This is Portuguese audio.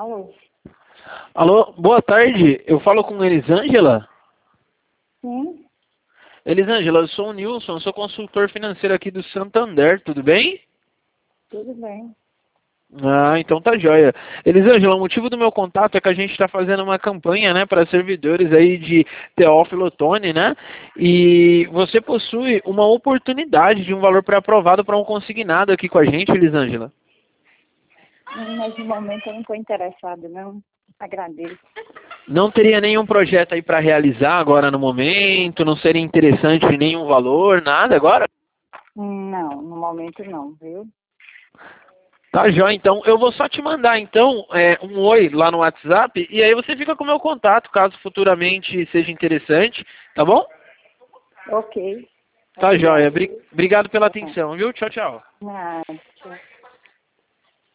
Alô? Alô, boa tarde. Eu falo com Elisângela? Sim, Elisângela, eu sou o Nilson, sou consultor financeiro aqui do Santander, tudo bem? tudo bem. Ah, então tá joia. Elisângela, o motivo do meu contato é que a gente está fazendo uma campanha, né, para servidores aí de Teófilo Otoni, né? E você possui uma oportunidade de um valor pré-aprovado para um consignado aqui com a gente, Elisângela. Mas no momento eu não estou interessada, não. Agradeço. Não teria nenhum projeto aí para realizar agora no momento? Não seria interessante nenhum valor, nada agora? Não, no momento não, viu? Tá, joia. Então, eu vou só te mandar, então, um oi lá no WhatsApp, e aí você fica com o meu contato, caso futuramente seja interessante, tá bom? Ok. Tá, joia. Obrigada. Obrigado pela Tá. atenção, viu? Tchau, tchau. Nada. Tchau.